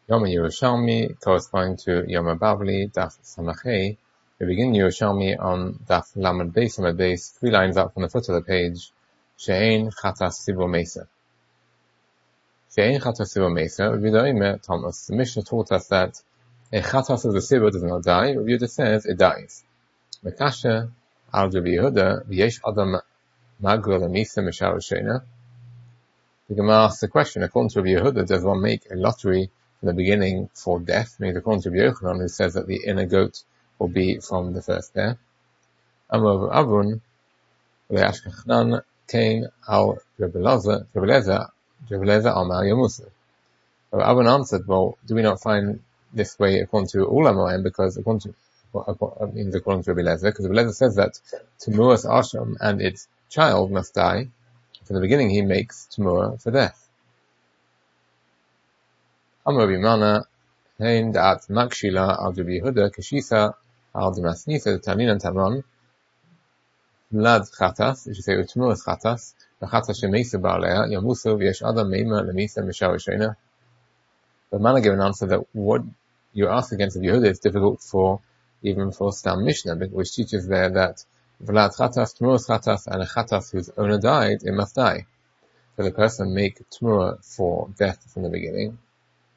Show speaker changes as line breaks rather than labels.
Yom Yerushalmi corresponding to Yom Bavli, Daf Samachay. We begin Yerushalmi on Daf Lamed Beis, 3 lines up from the foot of the page. She'ein Chatas Sibur Mesa. She'ein Chatas Sibur Mesa. Rabbi Yehuda Thomas. The Mishnah taught us that a Chatas of the Sibur does not die. Rabbi Yehuda says it dies. Mekasha al Rabbi Yehuda v'yesh adam magro lemisa mishar sheina. The Gemara asks the question, according to Rabbi Yehuda, does one make a lottery from the beginning for death? Meaning, according to Rabbi Yochanan, who says that the inner goat will be from the first there. Amar Avun, le'ashkachnan kain al Rabbi Lezer Amar Yamusa. Avun answered, well, do we not find this way according to all Amorim? Because according to Rabbi Lezer, because Rabbi Lezer says that Temuras Asham and its child must die. From the beginning, he makes Temurah for death. Amar Rabbi Mana, hein da'at makshila al Rabbi Yehuda kashisa al demasnisa tanin and tamron vlad chatas. It should say utmuras chatas v'chatas shemesa ba'alea yamusu v'yesh adam meima lemisa mishar sheina. But Mana gave an answer that what you ask against Rabbi Yehuda is difficult even for Stam Mishnah, which teaches there that Vlad chatas, Tmuras chatas, and a chatas whose owner died, it must die. So the person make Tmurah for death from the beginning.